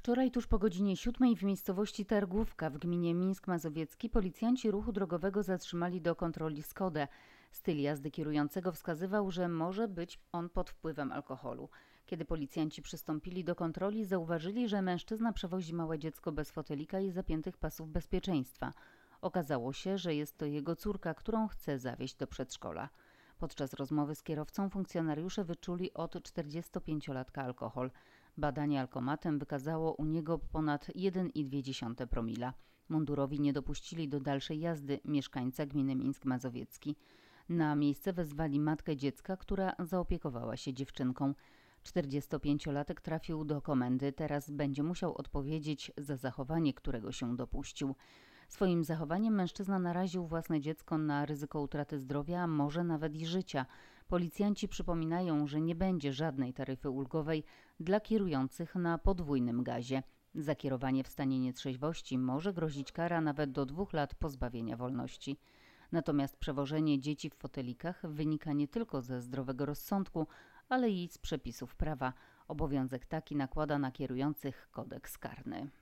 Wczoraj tuż po godzinie 7 w miejscowości Targówka w gminie Mińsk Mazowiecki policjanci ruchu drogowego zatrzymali do kontroli Skodę. Styl jazdy kierującego wskazywał, że może być on pod wpływem alkoholu. Kiedy policjanci przystąpili do kontroli, zauważyli, że mężczyzna przewozi małe dziecko bez fotelika i zapiętych pasów bezpieczeństwa. Okazało się, że jest to jego córka, którą chce zawieźć do przedszkola. Podczas rozmowy z kierowcą funkcjonariusze wyczuli od 45-latka alkohol. Badanie alkomatem wykazało u niego ponad 1,2 promila. Mundurowi nie dopuścili do dalszej jazdy mieszkańca gminy Mińsk Mazowiecki. Na miejsce wezwali matkę dziecka, która zaopiekowała się dziewczynką. 45-latek trafił do komendy. Teraz będzie musiał odpowiedzieć za zachowanie, którego się dopuścił. Swoim zachowaniem mężczyzna naraził własne dziecko na ryzyko utraty zdrowia, a może nawet i życia. Policjanci przypominają, że nie będzie żadnej taryfy ulgowej dla kierujących na podwójnym gazie. Za kierowanie w stanie nietrzeźwości może grozić kara nawet do 2 lat pozbawienia wolności. Natomiast przewożenie dzieci w fotelikach wynika nie tylko ze zdrowego rozsądku, ale i z przepisów prawa. Obowiązek taki nakłada na kierujących kodeks karny.